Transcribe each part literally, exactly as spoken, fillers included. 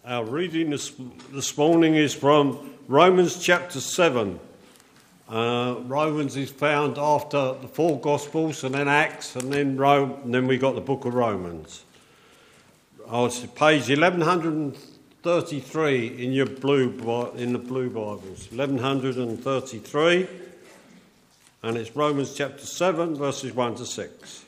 Our reading this, this morning is from Romans chapter seven. Uh, Romans is found after the four Gospels and then Acts and then Rome, and then we got the book of Romans. Oh, it's page eleven thirty-three in your blue in the blue Bibles. eleven thirty-three, and it's Romans chapter seven, verses one to six.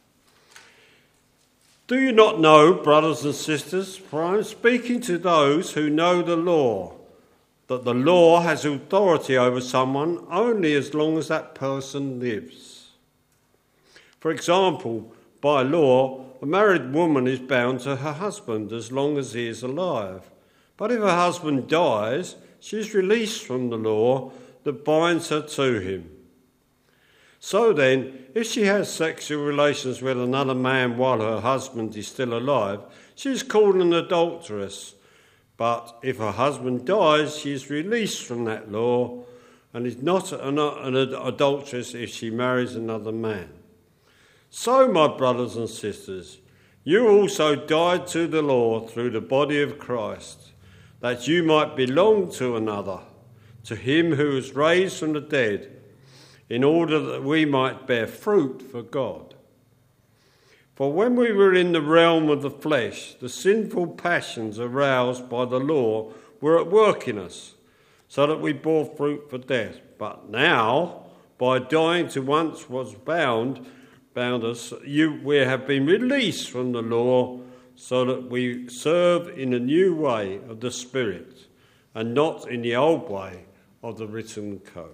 Do you not know, brothers and sisters, for I am speaking to those who know the law, that the law has authority over someone only as long as that person lives. For example, by law, a married woman is bound to her husband as long as he is alive. But if her husband dies, she is released from the law that binds her to him. So then, if she has sexual relations with another man while her husband is still alive, she is called an adulteress. But if her husband dies, she is released from that law and is not an, an adulteress if she marries another man. So, my brothers and sisters, you also died to the law through the body of Christ, that you might belong to another, to him who was raised from the dead, in order that we might bear fruit for God. For when we were in the realm of the flesh, the sinful passions aroused by the law were at work in us, so that we bore fruit for death. But now, by dying to once was bound, bound us, you, we have been released from the law, so that we serve in a new way of the Spirit, and not in the old way of the written code.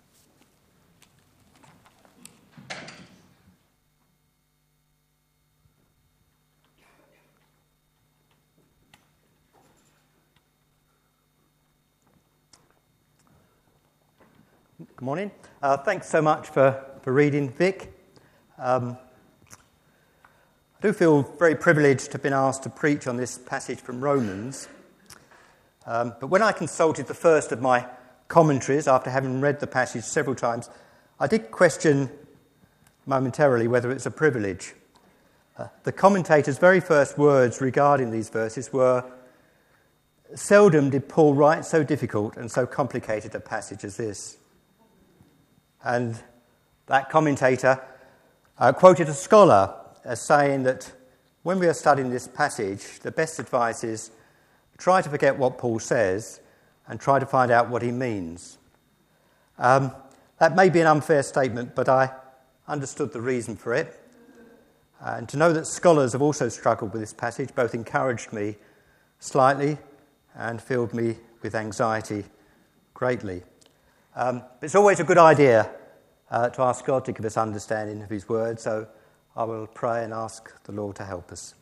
Good morning. Uh, thanks so much for, for reading, Vic. Um, I do feel very privileged to have been asked to preach on this passage from Romans. Um, but when I consulted the first of my commentaries, after having read the passage several times, I did question momentarily whether it's a privilege. Uh, the commentator's very first words regarding these verses were, "Seldom did Paul write so difficult and so complicated a passage as this." And that commentator uh, quoted a scholar as saying that when we are studying this passage, the best advice is try to forget what Paul says and try to find out what he means. Um, that may be an unfair statement, but I understood the reason for it. And to know that scholars have also struggled with this passage both encouraged me slightly and filled me with anxiety greatly. Um, it's always a good idea uh, to ask God to give us understanding of his word, so I will pray and ask the Lord to help us.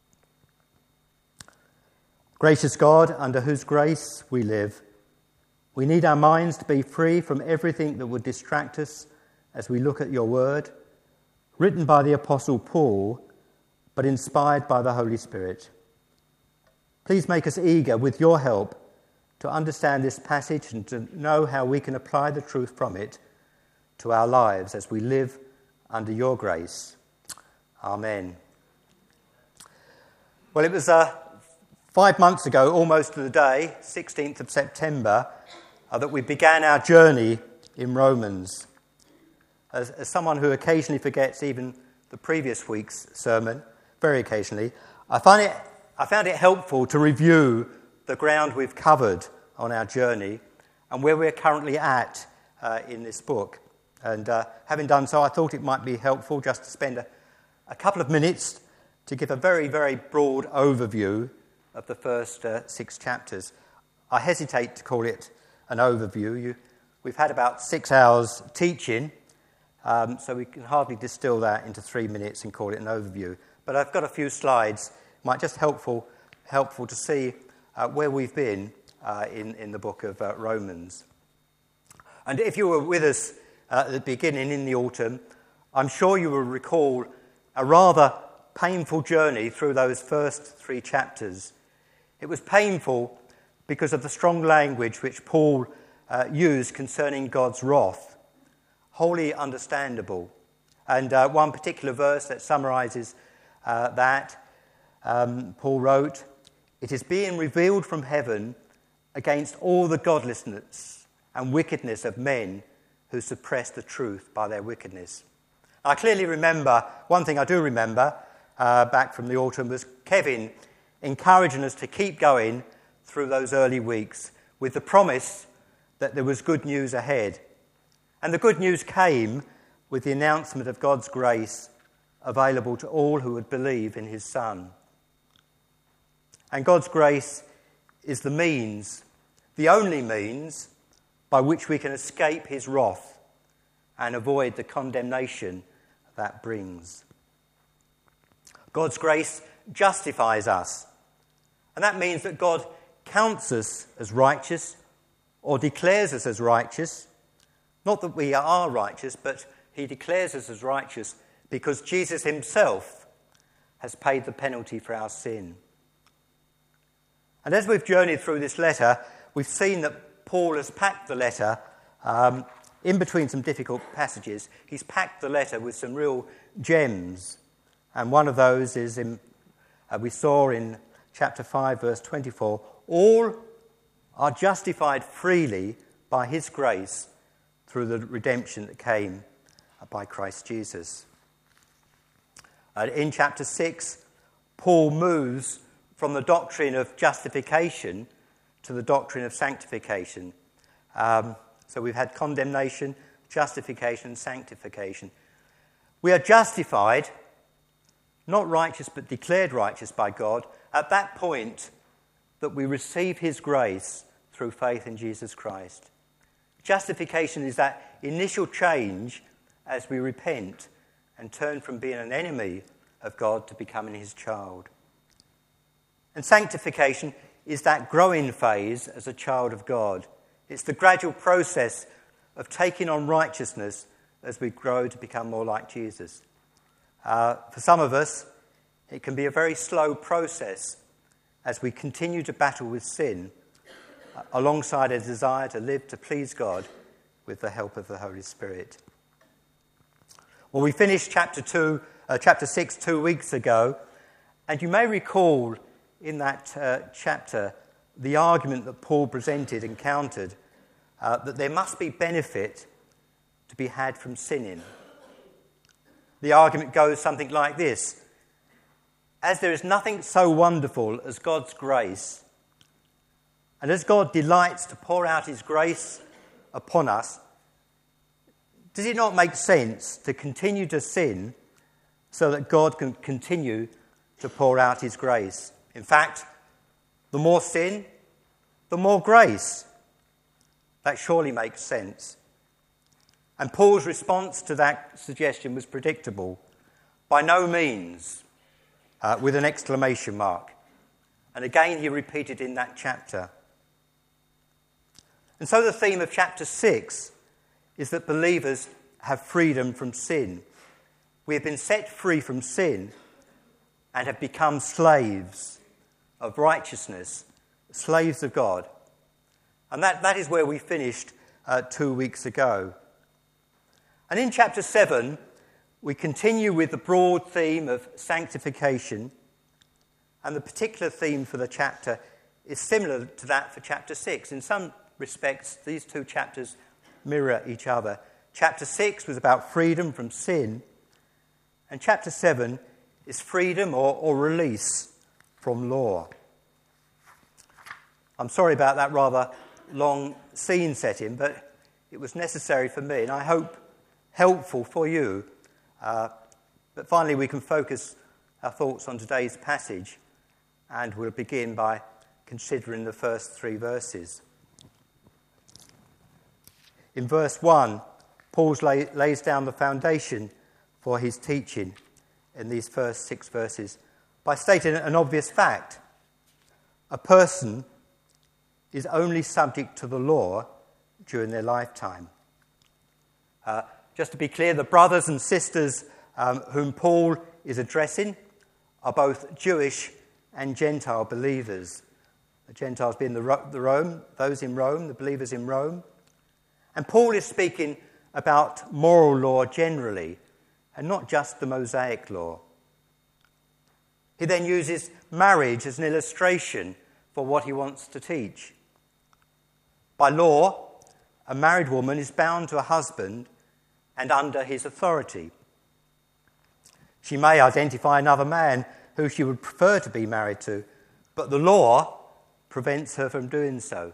Gracious God, under whose grace we live, we need our minds to be free from everything that would distract us as we look at your word, written by the Apostle Paul, but inspired by the Holy Spirit. Please make us eager, with your help, to understand this passage and to know how we can apply the truth from it to our lives as we live under your grace. Amen. Well, it was uh, five months ago, almost to the day, sixteenth of September, uh, that we began our journey in Romans. As, as someone who occasionally forgets even the previous week's sermon, very occasionally, I find it, I found it helpful to review the ground we've covered on our journey and where we're currently at uh, in this book. And uh, having done so, I thought it might be helpful just to spend a, a couple of minutes to give a very, very broad overview of the first uh, six chapters. I hesitate to call it an overview. You, we've had about six hours teaching, um, so we can hardly distill that into three minutes and call it an overview. But I've got a few slides. It might just helpful helpful to see uh, where we've been uh, in, in the book of uh, Romans. And if you were with us uh, at the beginning in the autumn, I'm sure you will recall a rather painful journey through those first three chapters. It was painful because of the strong language which Paul uh, used concerning God's wrath. Wholly understandable. And uh, one particular verse that summarises uh, that, um, Paul wrote, It is being revealed from heaven against all the godlessness and wickedness of men who suppress the truth by their wickedness. I clearly remember, one thing I do remember uh, back from the autumn was Kevin encouraging us to keep going through those early weeks with the promise that there was good news ahead. And the good news came with the announcement of God's grace available to all who would believe in his Son. And God's grace is the means, the only means, by which we can escape his wrath and avoid the condemnation that brings. God's grace justifies us. And that means that God counts us as righteous or declares us as righteous. Not that we are righteous, but he declares us as righteous because Jesus himself has paid the penalty for our sin. And as we've journeyed through this letter, we've seen that Paul has packed the letter um, in between some difficult passages. He's packed the letter with some real gems. And one of those is in, uh, we saw in chapter five, verse twenty-four, all are justified freely by his grace through the redemption that came by Christ Jesus. Uh, in chapter six, Paul moves from the doctrine of justification to the doctrine of sanctification. Um, so we've had condemnation, justification, sanctification. We are justified, not righteous but declared righteous by God, at that point that we receive his grace through faith in Jesus Christ. Justification is that initial change as we repent and turn from being an enemy of God to becoming his child. And sanctification is that growing phase as a child of God. It's the gradual process of taking on righteousness as we grow to become more like Jesus. Uh, for some of us, it can be a very slow process as we continue to battle with sin uh, alongside a desire to live to please God with the help of the Holy Spirit. Well, we finished chapter two, uh, chapter six two weeks ago, and you may recall in that uh, chapter the argument that Paul presented and countered uh, that there must be benefit to be had from sinning. The argument goes something like this: as there is nothing so wonderful as God's grace, and as God delights to pour out his grace upon us, does it not make sense to continue to sin so that God can continue to pour out his grace? In fact, the more sin, the more grace. That surely makes sense. And Paul's response to that suggestion was predictable. By no means, uh, with an exclamation mark. And again he repeated in that chapter. And so the theme of chapter six is that believers have freedom from sin. We have been set free from sin and have become slaves of righteousness, slaves of God. And that, that is where we finished uh, two weeks ago. And in chapter seven, we continue with the broad theme of sanctification, and the particular theme for the chapter is similar to that for chapter six. In some respects, these two chapters mirror each other. Chapter six was about freedom from sin, and chapter seven is freedom or, or release from law. I'm sorry about that rather long scene setting, but it was necessary for me, and I hope helpful for you. Uh, but finally, we can focus our thoughts on today's passage, and we'll begin by considering the first three verses. In verse one, Paul lay, lays down the foundation for his teaching in these first six verses by stating an obvious fact. A person is only subject to the law during their lifetime. Uh, just to be clear, the brothers and sisters um, whom Paul is addressing are both Jewish and Gentile believers. The Gentiles being the, Ro- the Rome, those in Rome, the believers in Rome. And Paul is speaking about moral law generally, and not just the Mosaic law. He then uses marriage as an illustration for what he wants to teach. By law, a married woman is bound to a husband and under his authority. She may identify another man who she would prefer to be married to, but the law prevents her from doing so.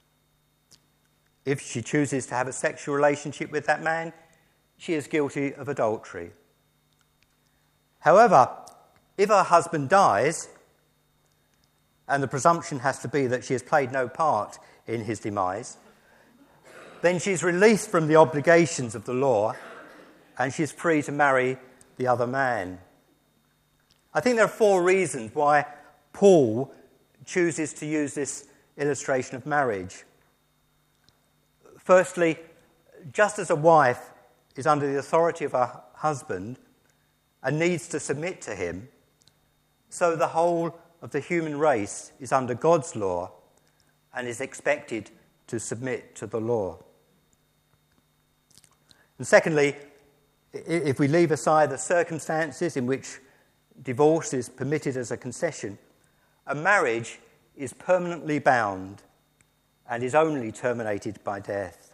If she chooses to have a sexual relationship with that man, she is guilty of adultery. However, if her husband dies, and the presumption has to be that she has played no part in his demise, then she's released from the obligations of the law and she's free to marry the other man. I think there are four reasons why Paul chooses to use this illustration of marriage. Firstly, just as a wife is under the authority of her husband and needs to submit to him, so the whole of the human race is under God's law and is expected to submit to the law. And secondly, if we leave aside the circumstances in which divorce is permitted as a concession, a marriage is permanently bound and is only terminated by death.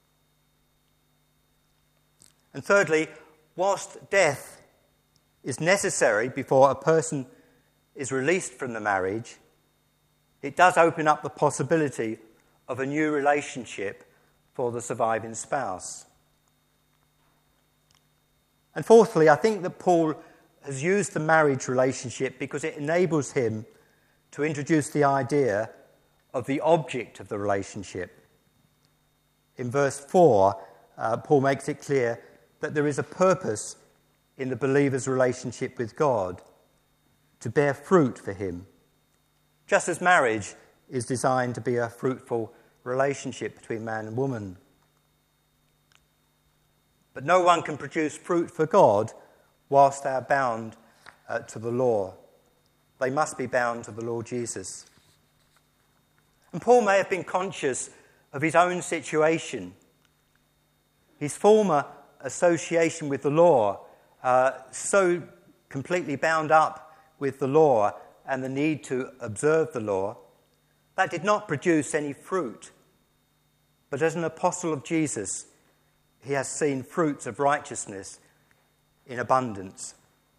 And thirdly, whilst death is necessary before a person is released from the marriage, it does open up the possibility of a new relationship for the surviving spouse. And fourthly, I think that Paul has used the marriage relationship because it enables him to introduce the idea of the object of the relationship. In verse four, uh, Paul makes it clear that there is a purpose in the believer's relationship with God, to bear fruit for him, just as marriage is designed to be a fruitful relationship between man and woman. But no one can produce fruit for God whilst they are bound uh, to the law. They must be bound to the Lord Jesus. And Paul may have been conscious of his own situation. His former association with the law, uh, so completely bound up with the law and the need to observe the law, that did not produce any fruit. But as an apostle of Jesus, he has seen fruits of righteousness in abundance.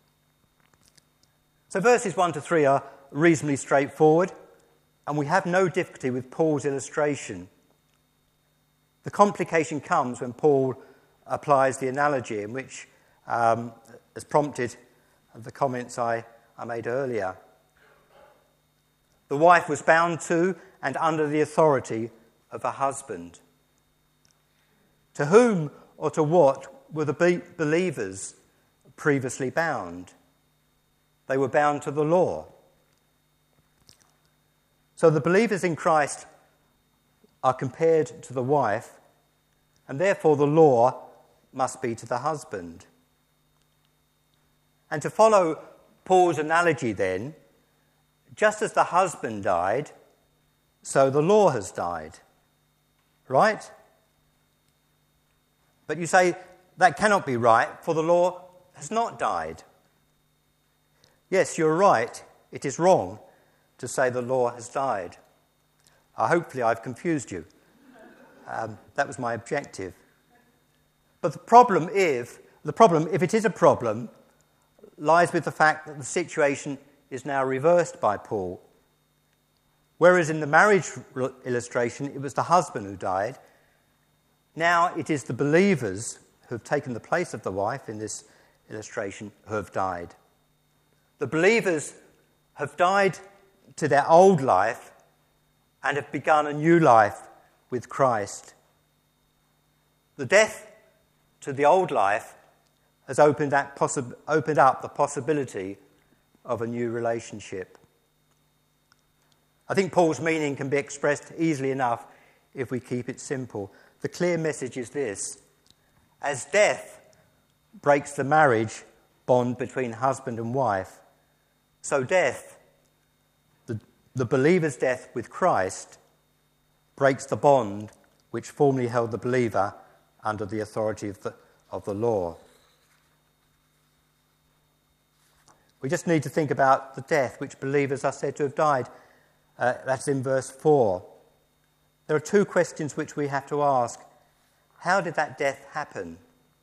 So verses one to three are reasonably straightforward, and we have no difficulty with Paul's illustration. The complication comes when Paul applies the analogy, in which um, has prompted the comments I, I made earlier. The wife was bound to and under the authority of her husband. To whom or to what were the be- believers previously bound? They were bound to the law. So the believers in Christ are compared to the wife, and therefore the law must be to the husband. And to follow Paul's analogy then, just as the husband died, so the law has died. Right? But you say, that cannot be right, for the law has not died. Yes, you're right. It is wrong to say the law has died. Uh, hopefully I've confused you. Um, that was my objective. But the problem, if the problem, if it is a problem, lies with the fact that the situation is now reversed by Paul. Whereas in the marriage illustration, it was the husband who died, now it is the believers who have taken the place of the wife in this illustration who have died. The believers have died to their old life and have begun a new life with Christ. The death to the old life has opened, that possi- opened up the possibility of a new relationship. I think Paul's meaning can be expressed easily enough if we keep it simple. The clear message is this: as death breaks the marriage bond between husband and wife, so death, the, the believer's death with Christ, breaks the bond which formerly held the believer under the authority of the, of the law. We just need to think about the death which believers are said to have died. Uh, that's in verse four. There are two questions which we have to ask. How did that death happen?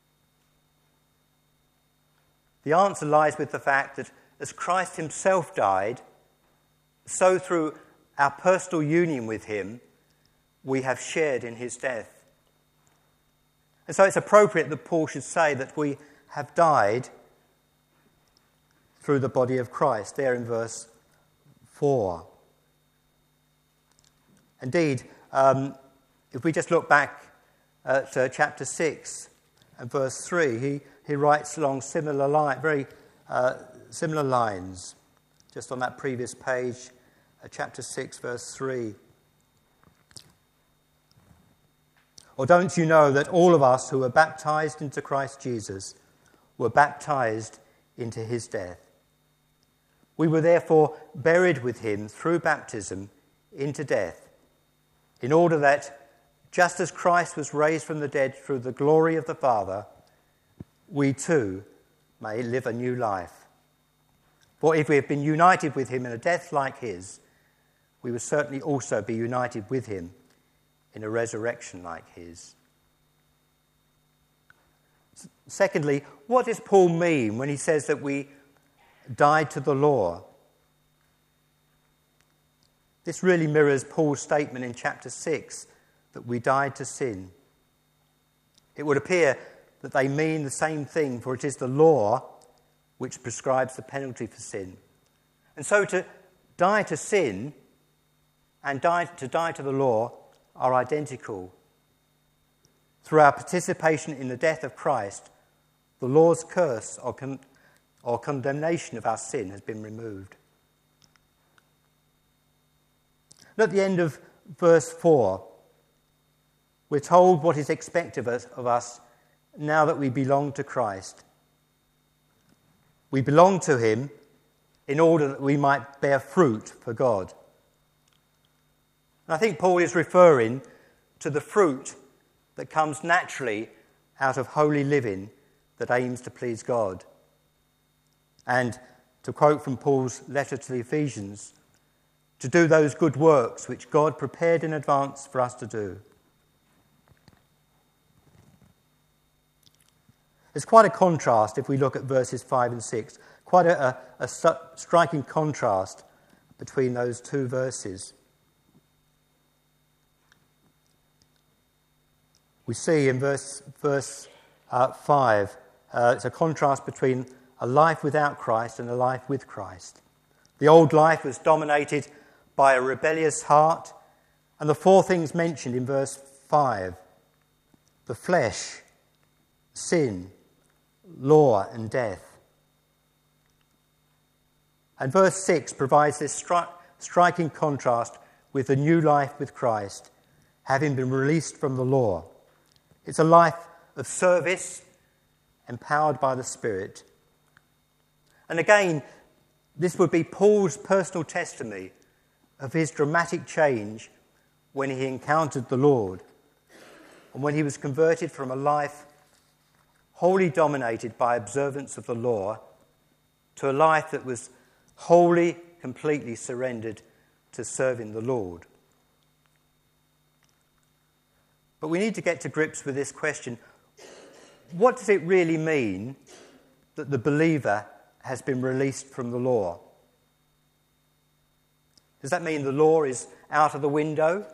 The answer lies with the fact that as Christ himself died, so through our personal union with him, we have shared in his death. And so it's appropriate that Paul should say that we have died through the body of Christ, there in verse four. Indeed, um, if we just look back at uh, chapter six and verse three, he, he writes along similar line, very uh, similar lines, just on that previous page, uh, chapter six, verse three. Or don't you know that all of us who were baptized into Christ Jesus were baptized into his death? We were therefore buried with him through baptism into death, in order that, just as Christ was raised from the dead through the glory of the Father, we too may live a new life. For if we have been united with him in a death like his, we will certainly also be united with him in a resurrection like his. Secondly, what does Paul mean when he says that we died to the law? This really mirrors Paul's statement in chapter six that we died to sin. It would appear that they mean the same thing, for it is the law which prescribes the penalty for sin. And so to die to sin and die, to die to the law are identical. Through our participation in the death of Christ, the law's curse or, con- or condemnation of our sin has been removed. And at the end of verse four, we're told what is expected of us, of us now that we belong to Christ. We belong to him in order that we might bear fruit for God. And I think Paul is referring to the fruit that comes naturally out of holy living that aims to please God. And to quote from Paul's letter to the Ephesians, to do those good works which God prepared in advance for us to do. There's quite a contrast if we look at verses five and six, quite a, a, a striking contrast between those two verses. We see in verse, verse uh, five, uh, it's a contrast between a life without Christ and a life with Christ. The old life was dominated by a rebellious heart, and the four things mentioned in verse five, the flesh, sin, law and death. And verse six provides this stri- striking contrast with the new life with Christ, having been released from the law. It's a life of service, empowered by the Spirit. And again, this would be Paul's personal testimony of his dramatic change when he encountered the Lord and when he was converted from a life wholly dominated by observance of the law to a life that was wholly, completely surrendered to serving the Lord. But we need to get to grips with this question. What does it really mean that the believer has been released from the law? Does that mean the law is out of the window?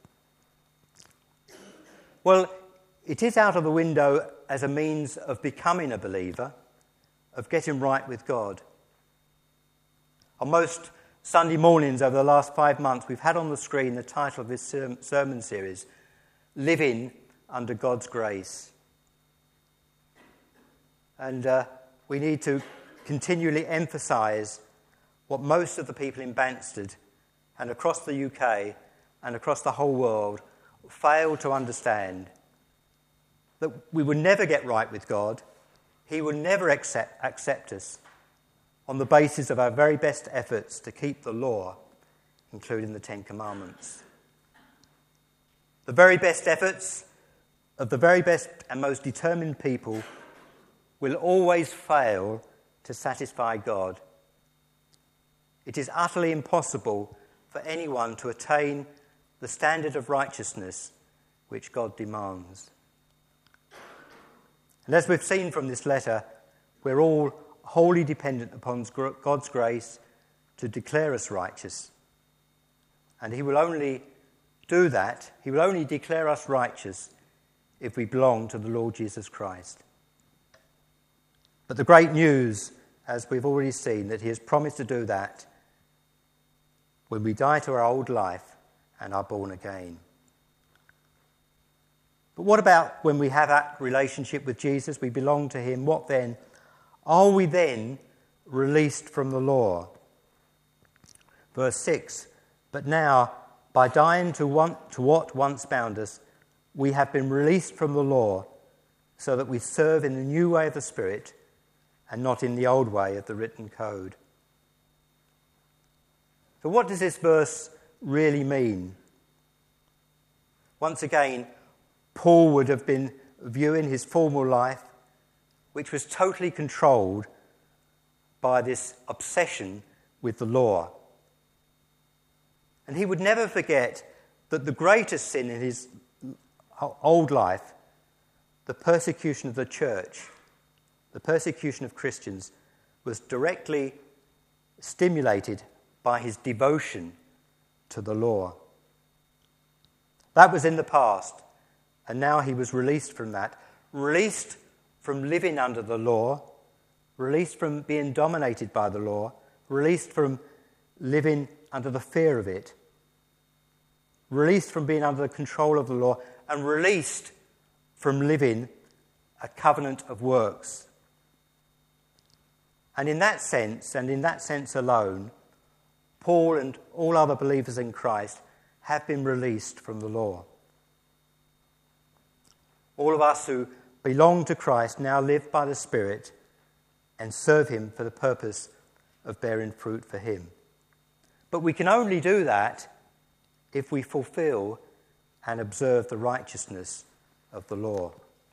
Well, it is out of the window as a means of becoming a believer, of getting right with God. On most Sunday mornings over the last five months, we've had on the screen the title of this sermon series, Living Under God's Grace. And uh, we need to continually emphasise what most of the people in Banstead and across the U K and across the whole world fail to understand. That we will never get right with God. He will never accept, accept us on the basis of our very best efforts to keep the law, including the Ten Commandments. The very best efforts of the very best and most determined people will always fail to satisfy God It is utterly impossible for anyone to attain the standard of righteousness which God demands. And as we've seen from this letter, we're all wholly dependent upon God's grace to declare us righteous. And he will only do that, he will only declare us righteous if we belong to the Lord Jesus Christ. But the great news, as we've already seen, that he has promised to do that when we die to our old life and are born again. But what about when we have that relationship with Jesus, we belong to him, what then? Are we then released from the law? Verse six, but now, by dying to, one, to what once bound us, we have been released from the law so that we serve in the new way of the Spirit and not in the old way of the written code. So what does this verse really mean? Once again, Paul would have been viewing his formal life, which was totally controlled by this obsession with the law. And he would never forget that the greatest sin in his old life, the persecution of the church, the persecution of Christians, was directly stimulated by his devotion to the law. That was in the past, and now he was released from that, released from living under the law, released from being dominated by the law, released from living under the fear of it, released from being under the control of the law, and released from living a covenant of works. And in that sense, and in that sense alone, Paul and all other believers in Christ have been released from the law. All of us who belong to Christ now live by the Spirit and serve him for the purpose of bearing fruit for him. But we can only do that if we fulfill and observe the righteousness of the law.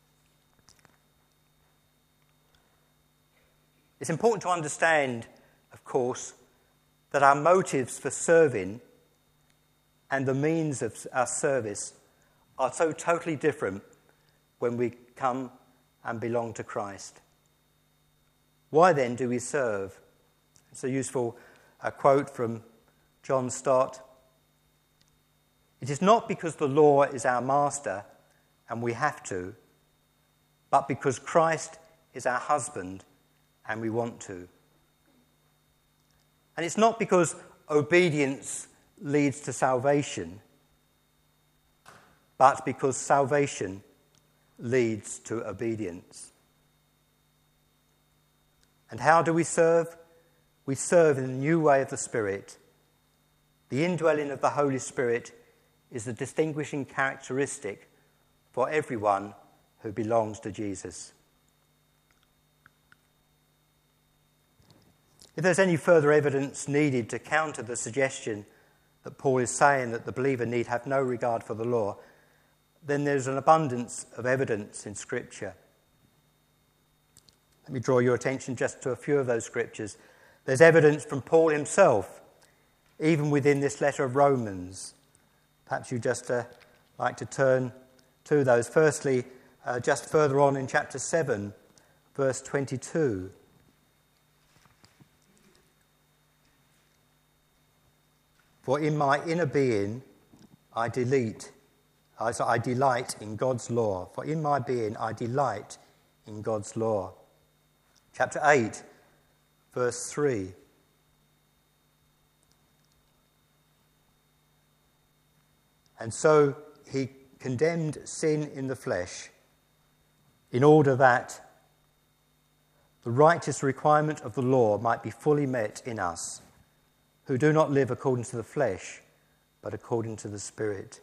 It's important to understand, of course, that our motives for serving and the means of our service are so totally different when we come and belong to Christ. Why then do we serve? It's a useful uh, quote from John Stott. It is not because the law is our master and we have to, but because Christ is our husband and we want to. And it's not because obedience leads to salvation, but because salvation leads to obedience. And how do we serve? We serve in the new way of the Spirit. The indwelling of the Holy Spirit is the distinguishing characteristic for everyone who belongs to Jesus. If there's any further evidence needed to counter the suggestion that Paul is saying that the believer need have no regard for the law, then there's an abundance of evidence in Scripture. Let me draw your attention just to a few of those scriptures. There's evidence from Paul himself, even within this letter of Romans. Perhaps you'd just uh, like to turn to those. Firstly, uh, just further on in chapter seven, verse twenty-two. For in my inner being I delete, I, so I delight in God's law. For in my being I delight in God's law. Chapter eight, verse three. And so he condemned sin in the flesh in order that the righteous requirement of the law might be fully met in us, who do not live according to the flesh, but according to the Spirit.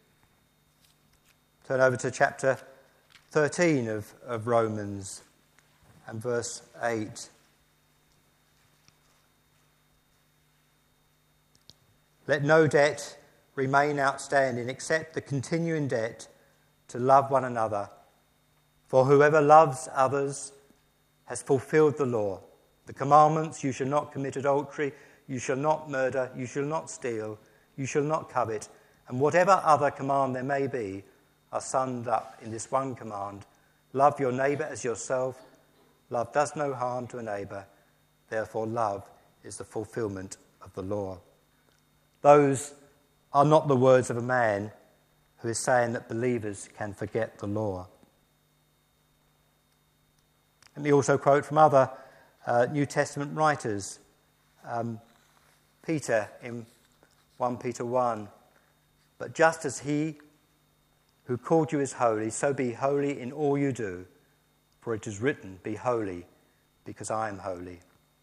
Turn over to chapter thirteen of, of Romans and verse eight. Let no debt remain outstanding except the continuing debt to love one another. For whoever loves others has fulfilled the law. The commandments, you shall not commit adultery, you shall not murder, you shall not steal, you shall not covet, and whatever other command there may be are summed up in this one command: love your neighbour as yourself. Love does no harm to a neighbour, therefore love is the fulfilment of the law. Those are not the words of a man who is saying that believers can forget the law. Let me also quote from other uh, New Testament writers. Um, Peter in First Peter one, but just as he who called you is holy, so be holy in all you do, for it is written, be holy, because I am holy.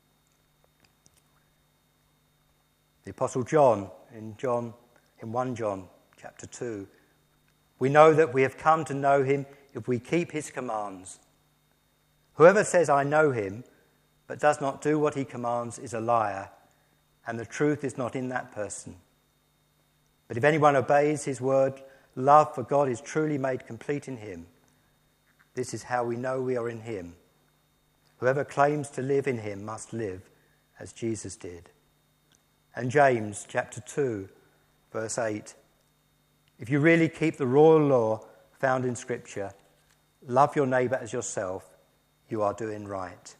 The Apostle John in John in First John chapter two, we know that we have come to know him if we keep his commands. Whoever says, I know him, but does not do what he commands is a liar, and the truth is not in that person. But if anyone obeys his word, love for God is truly made complete in him. This is how we know we are in him. Whoever claims to live in him must live as Jesus did. And James chapter two, verse eight, if you really keep the royal law found in Scripture, love your neighbour as yourself, you are doing right.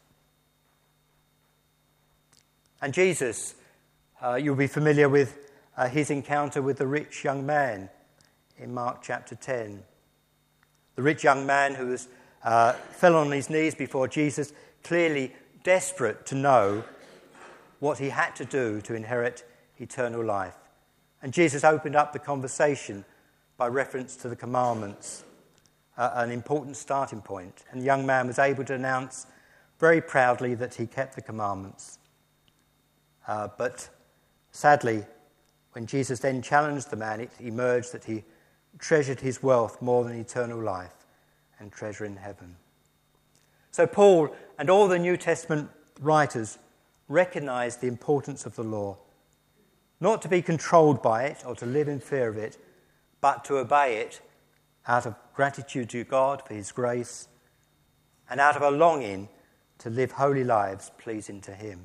And Jesus, uh, you'll be familiar with uh, his encounter with the rich young man in Mark chapter ten. The rich young man who was, uh, fell on his knees before Jesus, clearly desperate to know what he had to do to inherit eternal life. And Jesus opened up the conversation by reference to the commandments, uh, an important starting point. And the young man was able to announce very proudly that he kept the commandments. Uh, but sadly, when Jesus then challenged the man, it emerged that he treasured his wealth more than eternal life and treasure in heaven. So Paul and all the New Testament writers recognized the importance of the law, not to be controlled by it or to live in fear of it, but to obey it out of gratitude to God for his grace and out of a longing to live holy lives pleasing to him.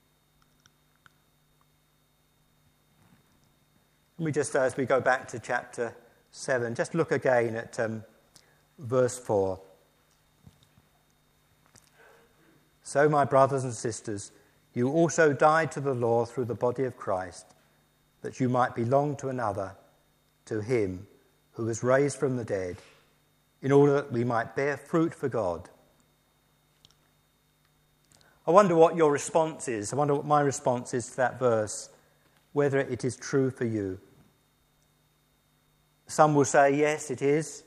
Let me just, as we go back to chapter seven, just look again at um, verse four. So, my brothers and sisters, you also died to the law through the body of Christ, that you might belong to another, to him who was raised from the dead, in order that we might bear fruit for God. I wonder what your response is. I wonder what my response is to that verse, whether it is true for you. Some will say, yes, it is.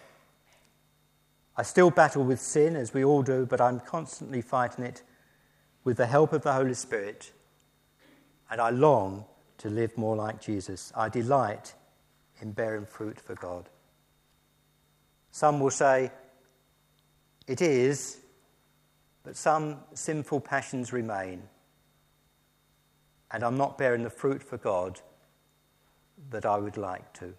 I still battle with sin, as we all do, but I'm constantly fighting it with the help of the Holy Spirit, and I long to live more like Jesus. I delight in bearing fruit for God. Some will say, it is, but some sinful passions remain, and I'm not bearing the fruit for God that I would like to.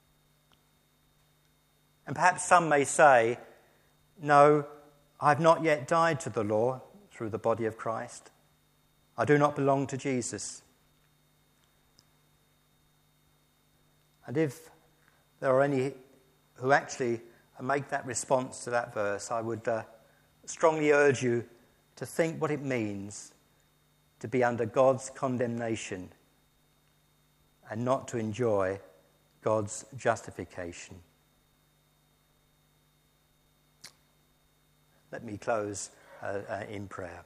And perhaps some may say, no, I've not yet died to the law through the body of Christ. I do not belong to Jesus. And if there are any who actually make that response to that verse, I would uh, strongly urge you to think what it means to be under God's condemnation and not to enjoy God's justification. Let me close uh, uh, in prayer.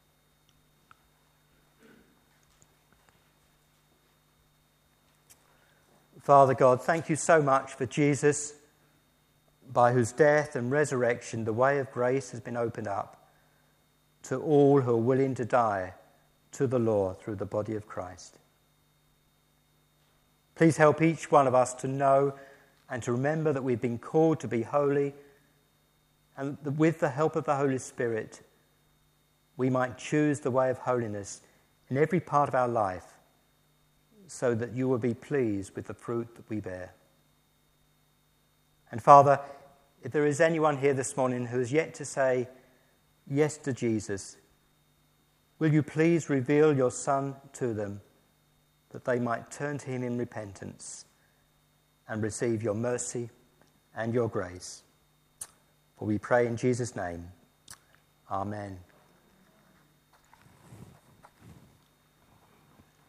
Father God, thank you so much for Jesus, by whose death and resurrection the way of grace has been opened up to all who are willing to die to the law through the body of Christ. Please help each one of us to know and to remember that we've been called to be holy, and that with the help of the Holy Spirit, we might choose the way of holiness in every part of our life, so that you will be pleased with the fruit that we bear. And Father, if there is anyone here this morning who has yet to say yes to Jesus, will you please reveal your Son to them, that they might turn to him in repentance and receive your mercy and your grace. For we pray in Jesus' name. Amen.